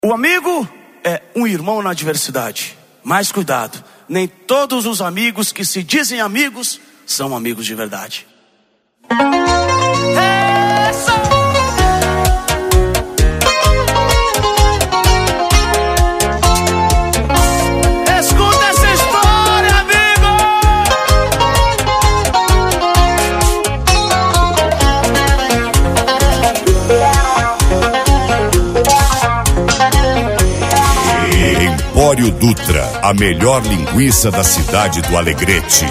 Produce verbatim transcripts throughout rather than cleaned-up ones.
O amigo é um irmão na adversidade. Mas cuidado, nem todos os amigos que se dizem amigos são amigos de verdade. Escuta essa história, amigo. Empório Dutra, a melhor linguiça da cidade do Alegrete.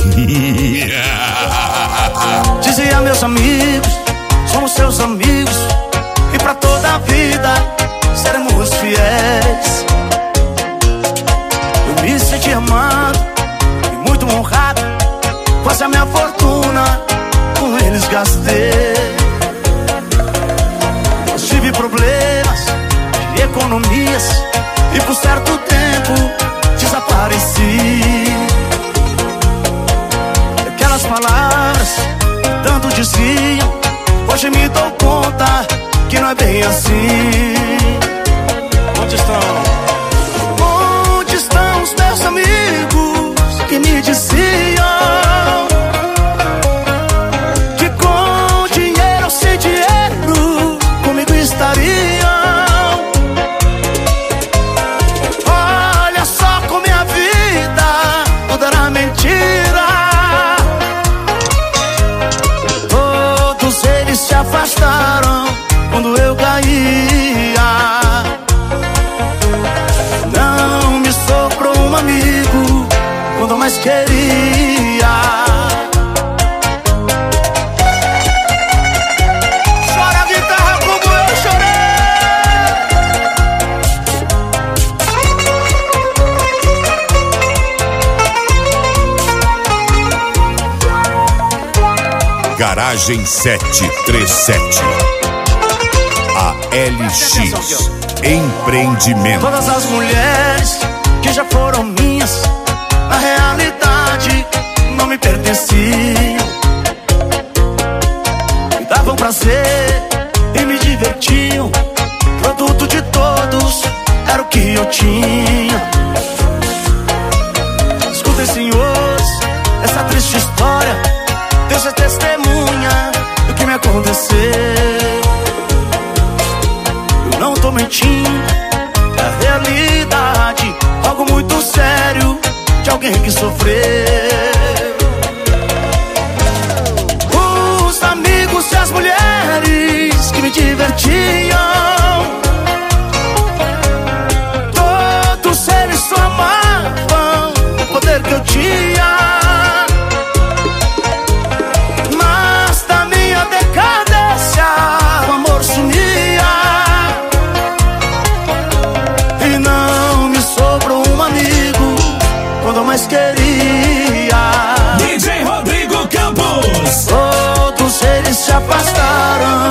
Dizia meus amigos, somos seus amigos, e pra toda a vida seremos fiéis. Eu me senti amado e muito honrado, quase a minha fortuna com eles gastei. Eu tive problemas de economias e por certo tempo desapareci. Aquelas palavras que tanto diziam, hoje me dou conta que não é bem assim. Onde estão? Onde estão os meus amigos que me diziam que com dinheiro ou sem dinheiro comigo estariam? Olha só como minha vida toda era mentira. Todos eles se afastaram quando eu caía. Não me sobrou um amigo quando eu mais queria. Chora a guitarra como eu chorei. Garagem sete três sete. A L X Empreendimento. Todas as mulheres que já foram minhas, na realidade não me pertenciam. Me davam prazer e me divertiam. Produto de todos era o que eu tinha. Escutem, senhores, essa triste história. Deus é testemunha do que me aconteceu. Eu não tô mentindo, é a realidade, algo muito sério de alguém que sofreu. Os amigos e as mulheres que me divertiam, todos eles só amavam o poder que eu tinha. Mas da minha decadência o amor sumia. Quando eu mais queria. D J Rodrigo Campos. Todos eles se afastaram